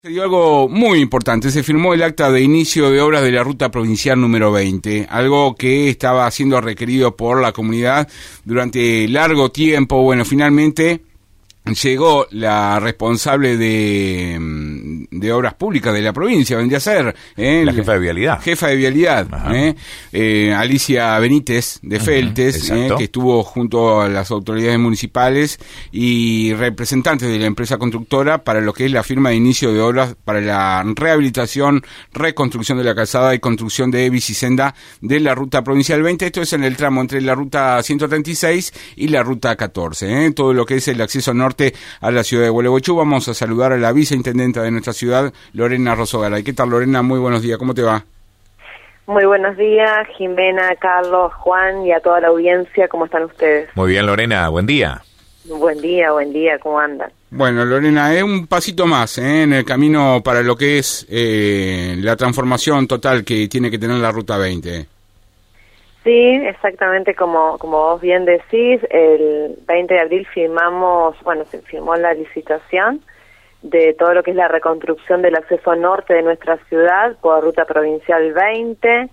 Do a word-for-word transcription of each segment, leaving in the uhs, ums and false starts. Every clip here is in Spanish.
Se dio algo muy importante, se firmó el acta de inicio de obras de la ruta provincial número veinte, algo que estaba siendo requerido por la comunidad durante largo tiempo. Bueno, finalmente llegó la responsable de, de obras públicas de la provincia, vendría a ser ¿eh? la jefa de vialidad. Jefa de vialidad, ¿eh? Eh, Alicia Benítez de Feltes, uh-huh, eh, que estuvo junto a las autoridades municipales y representantes de la empresa constructora para lo que es la firma de inicio de obras para la rehabilitación, reconstrucción de la calzada y construcción de bicisenda de la ruta provincial veinte. Esto es en el tramo entre la ruta ciento treinta y seis y la ruta catorce, ¿eh? todo lo que es el acceso norte a la ciudad de Gualeguaychú. Vamos a saludar a la viceintendenta de nuestra ciudad, Lorena Rosogaray. ¿Qué tal, Lorena? Muy buenos días, ¿cómo te va? Muy buenos días, Jimena, Carlos, Juan y a toda la audiencia, ¿cómo están ustedes? Muy bien, Lorena, buen día. Buen día, buen día, ¿cómo andan? Bueno, Lorena, es un pasito más ¿eh? en el camino para lo que es eh, la transformación total que tiene que tener la Ruta veinte. Sí, exactamente como como vos bien decís, el veinte de abril firmamos, bueno, se firmó la licitación de todo lo que es la reconstrucción del acceso norte de nuestra ciudad por Ruta Provincial veinte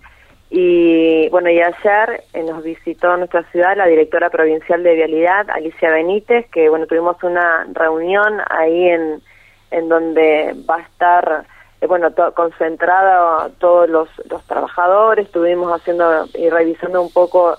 y bueno, y ayer eh, nos visitó nuestra ciudad la directora provincial de Vialidad, Alicia Benítez, que bueno, tuvimos una reunión ahí en, en donde va a estar Eh, bueno, to- concentrada todos los, los trabajadores, estuvimos haciendo y revisando un poco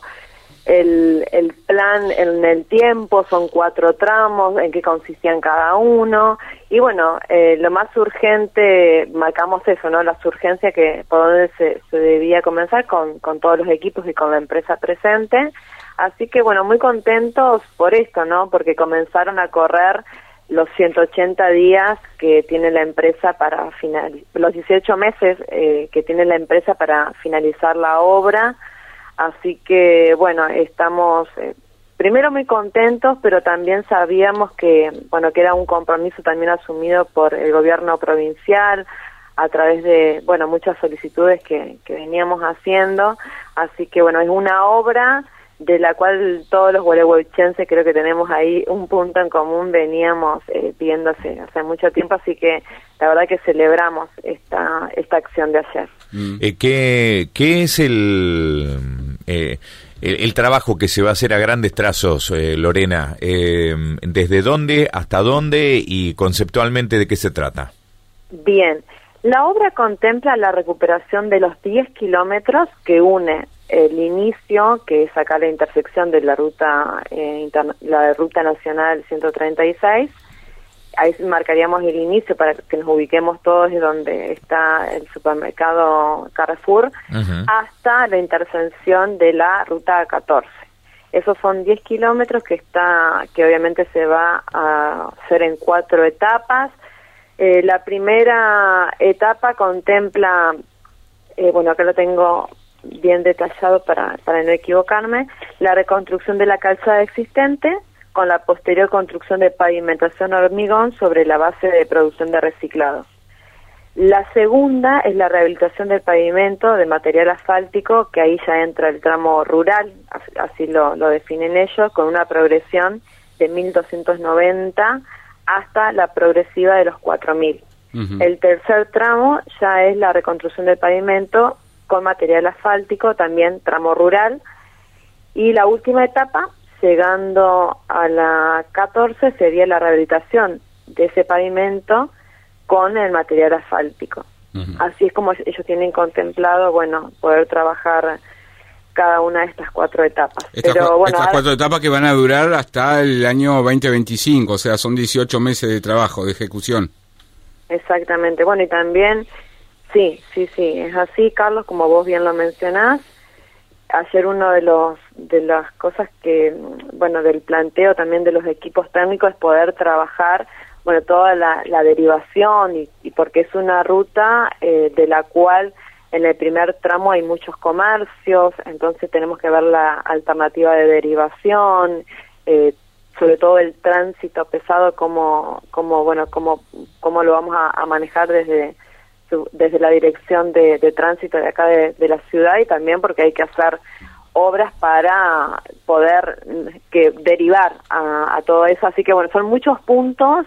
el, el plan en el tiempo, son cuatro tramos, en qué consistían cada uno, y bueno, eh, lo más urgente, marcamos eso, ¿no? Las urgencias que por donde se, se debía comenzar con, con todos los equipos y con la empresa presente, así que bueno, muy contentos por esto, ¿no? Porque comenzaron a correr los ciento ochenta días que tiene la empresa para finalizar, los dieciocho meses eh, que tiene la empresa para finalizar la obra, así que bueno, estamos eh, primero muy contentos, pero también sabíamos que bueno, que era un compromiso también asumido por el gobierno provincial a través de bueno, muchas solicitudes que, que veníamos haciendo, así que bueno, es una obra de la cual todos los gualeguaychenses creo que tenemos ahí un punto en común, veníamos eh, pidiéndose hace mucho tiempo, así que la verdad que celebramos esta esta acción de ayer. Mm. Eh, ¿qué, ¿Qué es el, eh, el el trabajo que se va a hacer a grandes trazos, eh, Lorena? Eh, ¿Desde dónde, hasta dónde y conceptualmente de qué se trata? Bien, la obra contempla la recuperación de los diez kilómetros que une el inicio, que es acá la intersección de la ruta eh, interna- la ruta nacional ciento treinta y seis, ahí marcaríamos el inicio para que nos ubiquemos todos de donde está el supermercado Carrefour, uh-huh, hasta la intersección de la ruta catorce. Esos son diez kilómetros que está, que obviamente se va a hacer en cuatro etapas. Eh, la primera etapa contempla, eh, bueno, acá lo tengo bien detallado para, para no equivocarme, la reconstrucción de la calzada existente con la posterior construcción de pavimentación hormigón sobre la base de producción de reciclado. La segunda es la rehabilitación del pavimento de material asfáltico, que ahí ya entra el tramo rural, así lo, lo definen ellos, con una progresión de mil doscientos noventa hasta la progresiva de los cuatro mil. Uh-huh. El tercer tramo ya es la reconstrucción del pavimento con material asfáltico, también tramo rural, y la última etapa, llegando a la catorce, sería la rehabilitación de ese pavimento con el material asfáltico. Uh-huh. Así es como ellos tienen contemplado, bueno, poder trabajar cada una de estas cuatro etapas. Estas, Pero, bueno, estas ahora, cuatro etapas que van a durar hasta el año veinte veinticinco, o sea, son dieciocho meses de trabajo, de ejecución. Exactamente, bueno, y también, sí, sí, sí, es así, Carlos, como vos bien lo mencionás. Ayer uno de los de las cosas que, bueno, del planteo también de los equipos técnicos es poder trabajar, bueno, toda la, la derivación, y, y porque es una ruta eh, de la cual en el primer tramo hay muchos comercios, entonces tenemos que ver la alternativa de derivación, eh, sobre todo el tránsito pesado, cómo, cómo bueno, cómo, cómo lo vamos a, a manejar desde desde la dirección de, de tránsito de acá de, de la ciudad, y también porque hay que hacer obras para poder que derivar a, a todo eso, así que bueno, son muchos puntos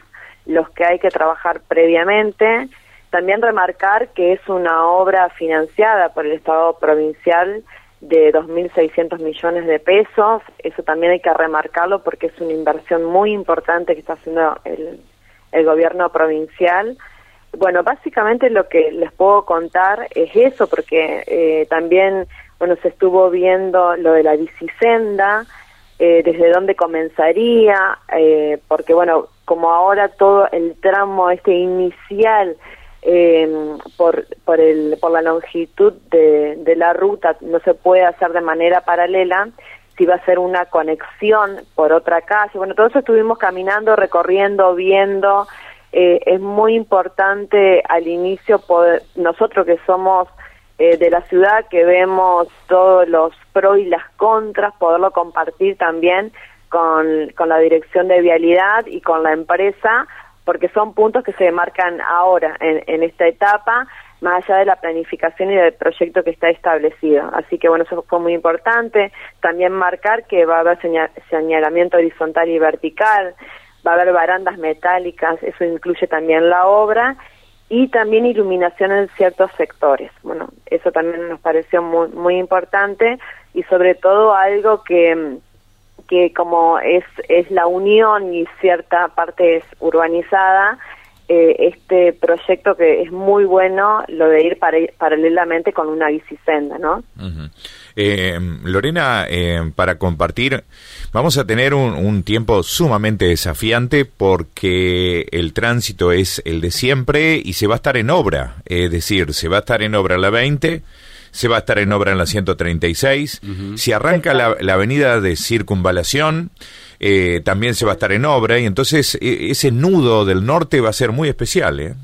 los que hay que trabajar previamente. También remarcar que es una obra financiada por el Estado provincial de dos mil seiscientos millones de pesos. Eso también hay que remarcarlo porque es una inversión muy importante que está haciendo el, el gobierno provincial. Bueno, básicamente lo que les puedo contar es eso, porque eh, también, bueno, se estuvo viendo lo de la bicisenda, eh, desde dónde comenzaría, eh, porque, bueno, como ahora todo el tramo este inicial eh, por por el por la longitud de, de la ruta no se puede hacer de manera paralela, si va a ser una conexión por otra calle. Bueno, todo eso estuvimos caminando, recorriendo, viendo. Eh, es muy importante al inicio poder, nosotros que somos eh, de la ciudad, que vemos todos los pros y las contras, poderlo compartir también con, con la dirección de vialidad y con la empresa, porque son puntos que se marcan ahora en, en esta etapa, más allá de la planificación y del proyecto que está establecido. Así que bueno, eso fue muy importante. También marcar que va a haber señal, señalamiento horizontal y vertical, va a haber barandas metálicas, eso incluye también la obra, y también iluminación en ciertos sectores. Bueno, eso también nos pareció muy, muy importante, y sobre todo algo que, que como es, es la unión y cierta parte es urbanizada, eh, este proyecto que es muy bueno, lo de ir para, paralelamente con una bicisenda, ¿no? Uh-huh. Eh, Lorena, eh, para compartir, vamos a tener un, un tiempo sumamente desafiante porque el tránsito es el de siempre y se va a estar en obra, es decir, se va a estar en obra en la veinte, se va a estar en obra en la ciento treinta y seis, uh-huh. Si arranca la, la avenida de Circunvalación, eh, también se va a estar en obra, y entonces eh, ese nudo del norte va a ser muy especial, ¿eh?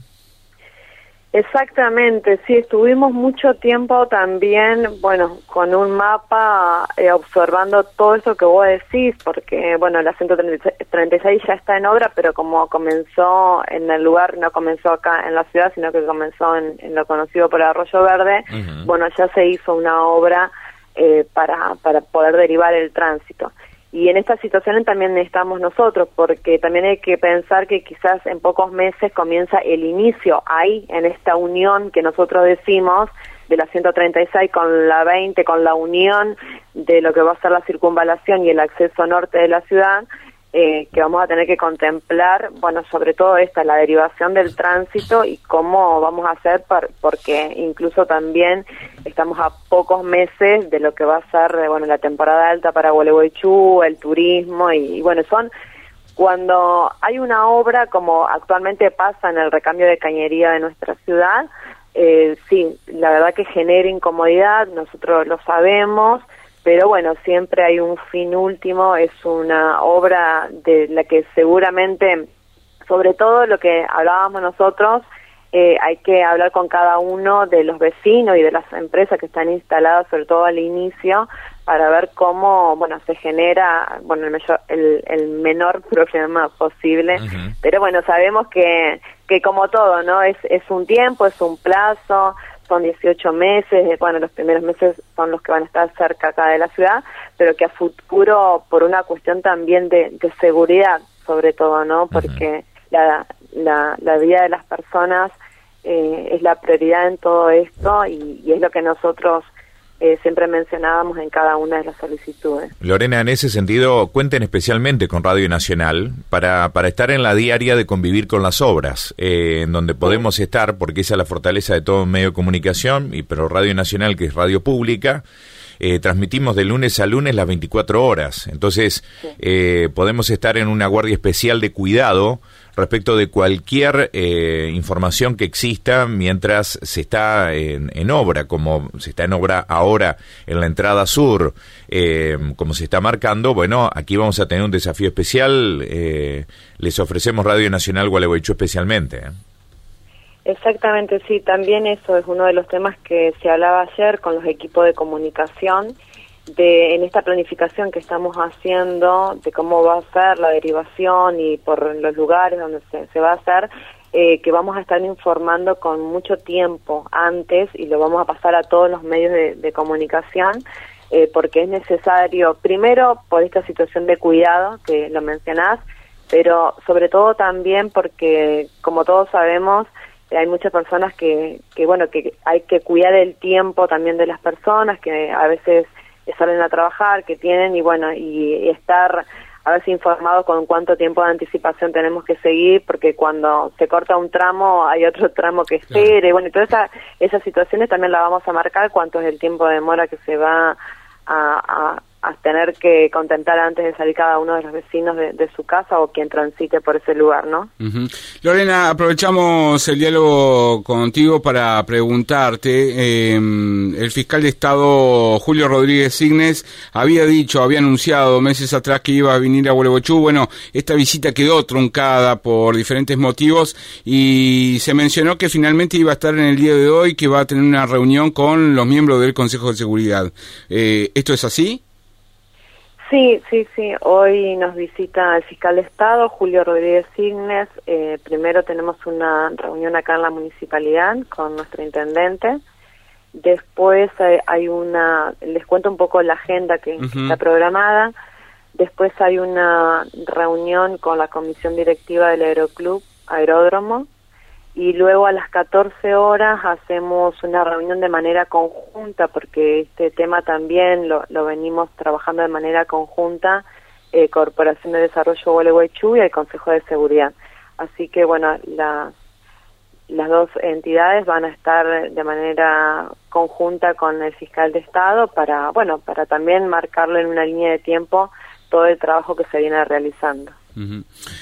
Exactamente, sí, estuvimos mucho tiempo también, bueno, con un mapa eh, observando todo eso que vos decís, porque, bueno, la ciento treinta y seis ya está en obra, pero como comenzó en el lugar, no comenzó acá en la ciudad, sino que comenzó en, en lo conocido por Arroyo Verde, uh-huh. Bueno, ya se hizo una obra eh, para, para poder derivar el tránsito. Y en estas situaciones también estamos nosotros, porque también hay que pensar que quizás en pocos meses comienza el inicio ahí, en esta unión que nosotros decimos, de la ciento treinta y seis con la veinte, con la unión de lo que va a ser la circunvalación y el acceso norte de la ciudad, eh, que vamos a tener que contemplar, bueno, sobre todo esta, la derivación del tránsito y cómo vamos a hacer, por, porque incluso también estamos a pocos meses de lo que va a ser, bueno, la temporada alta para Gualeguaychú, el turismo, y, y bueno, son cuando hay una obra como actualmente pasa en el recambio de cañería de nuestra ciudad, eh, sí, la verdad que genera incomodidad, nosotros lo sabemos, pero bueno, siempre hay un fin último, es una obra de la que seguramente, sobre todo lo que hablábamos nosotros, eh, hay que hablar con cada uno de los vecinos y de las empresas que están instaladas, sobre todo al inicio, para ver cómo, bueno, se genera, bueno, el, mayor, el, el menor problema posible. Uh-huh. Pero bueno, sabemos que, que como todo, ¿no? Es, es un tiempo, es un plazo, son dieciocho meses, bueno, los primeros meses son los que van a estar cerca acá de la ciudad, pero que a futuro, por una cuestión también de, de seguridad, sobre todo, ¿no? Porque uh-huh. la, la, la vida de las personas eh, es la prioridad en todo esto, y, y es lo que nosotros Eh, siempre mencionábamos en cada una de las solicitudes. Lorena, en ese sentido, cuenten especialmente con Radio Nacional para, para estar en la diaria de convivir con las obras, eh, en donde podemos sí. estar, porque esa es la fortaleza de todo medio de comunicación, y pero Radio Nacional, que es radio pública, eh, transmitimos de lunes a lunes las veinticuatro horas, entonces sí. eh, podemos estar en una guardia especial de cuidado respecto de cualquier eh, información que exista mientras se está en, en obra, como se está en obra ahora en la entrada sur, eh, como se está marcando. Bueno, aquí vamos a tener un desafío especial, eh, les ofrecemos Radio Nacional Gualeguaychú especialmente. ¿eh? Exactamente, sí, también eso es uno de los temas que se hablaba ayer con los equipos de comunicación, de en esta planificación que estamos haciendo, de cómo va a ser la derivación y por los lugares donde se, se va a hacer, eh, que vamos a estar informando con mucho tiempo antes, y lo vamos a pasar a todos los medios de, de comunicación, eh, porque es necesario, primero por esta situación de cuidado que lo mencionás, pero sobre todo también porque, como todos sabemos, hay muchas personas que, que, bueno, que hay que cuidar el tiempo también de las personas, que a veces salen a trabajar, que tienen, y bueno, y, y estar a veces informados con cuánto tiempo de anticipación tenemos que seguir, porque cuando se corta un tramo hay otro tramo que espere, claro. Y bueno, y todas esa, esas situaciones también las vamos a marcar, cuánto es el tiempo de demora que se va a, a, a tener que contemplar antes de salir cada uno de los vecinos de, de su casa o quien transite por ese lugar, ¿no? Uh-huh. Lorena, aprovechamos el diálogo contigo para preguntarte, eh, el fiscal de Estado Julio Rodríguez Signes había dicho, había anunciado meses atrás que iba a venir a Gualeguaychú. Bueno, esta visita quedó truncada por diferentes motivos y se mencionó que finalmente iba a estar en el día de hoy, que va a tener una reunión con los miembros del Consejo de Seguridad. Eh, ¿Esto es así? Sí, sí, sí. Hoy nos visita el fiscal de Estado, Julio Rodríguez Signes. Eh, primero tenemos una reunión acá en la municipalidad con nuestro intendente. Después hay, hay una, les cuento un poco la agenda que, uh-huh. que está programada. Después hay una reunión con la comisión directiva del Aeroclub Aeródromo. Y luego a las catorce horas hacemos una reunión de manera conjunta, porque este tema también lo, lo venimos trabajando de manera conjunta, eh, Corporación de Desarrollo Gualeguaychú y el Consejo de Seguridad. Así que, bueno, la, las dos entidades van a estar de manera conjunta con el fiscal de Estado para, bueno, para también marcarle en una línea de tiempo todo el trabajo que se viene realizando. Uh-huh.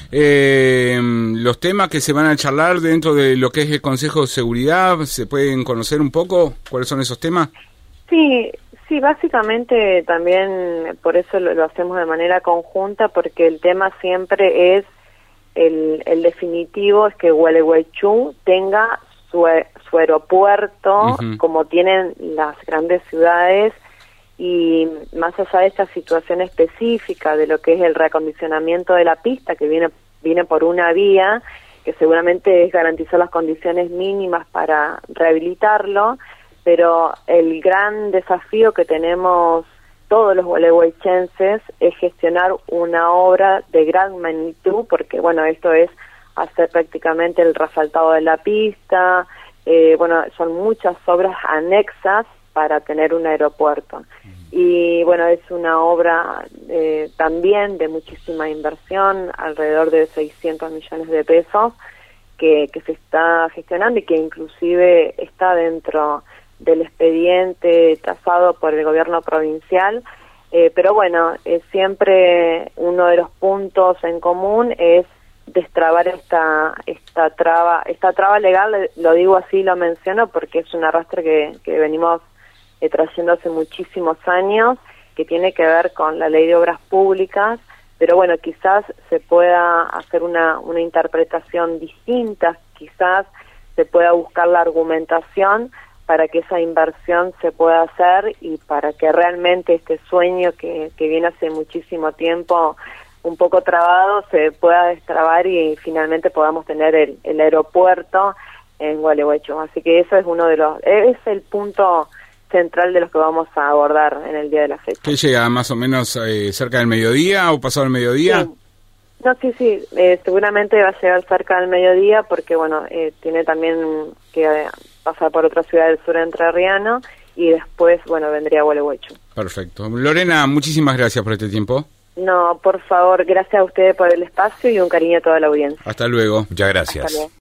Eh, los temas que se van a charlar dentro de lo que es el Consejo de Seguridad, ¿se pueden conocer un poco cuáles son esos temas? Sí, sí, básicamente también por eso lo, lo hacemos de manera conjunta, porque el tema siempre es el, el definitivo, es que Gualeguaychú tenga su, su aeropuerto, uh-huh. como tienen las grandes ciudades. Y más allá de esta situación específica de lo que es el reacondicionamiento de la pista, que viene viene por una vía, que seguramente es garantizar las condiciones mínimas para rehabilitarlo, pero el gran desafío que tenemos todos los gualeguaychenses es gestionar una obra de gran magnitud, porque bueno, esto es hacer prácticamente el resfaltado de la pista, eh, bueno, son muchas obras anexas para tener un aeropuerto. Y bueno, es una obra eh, también de muchísima inversión, alrededor de seiscientos millones de pesos, que, que se está gestionando y que inclusive está dentro del expediente trazado por el gobierno provincial. Eh, pero bueno, eh, siempre uno de los puntos en común es destrabar esta esta traba esta traba legal, lo digo así, lo menciono porque es un arrastre que, que venimos eh, trayendo hace muchísimos años, que tiene que ver con la ley de obras públicas, pero bueno, quizás se pueda hacer una, una interpretación distinta, quizás se pueda buscar la argumentación para que esa inversión se pueda hacer y para que realmente este sueño que, que viene hace muchísimo tiempo un poco trabado se pueda destrabar y finalmente podamos tener el, el aeropuerto en Gualeguaychú. Así que eso es uno de los, es el punto central de los que vamos a abordar en el día de la fecha. ¿Qué llega más o menos eh, cerca del mediodía o pasado el mediodía? Sí. No, sí, sí, eh, seguramente va a llegar cerca del mediodía porque, bueno, eh, tiene también que eh, pasar por otra ciudad del sur entrerriano y después, bueno, vendría a Gualeguaychú. Perfecto. Lorena, muchísimas gracias por este tiempo. No, por favor, gracias a ustedes por el espacio y un cariño a toda la audiencia. Hasta luego. Muchas gracias. Hasta luego.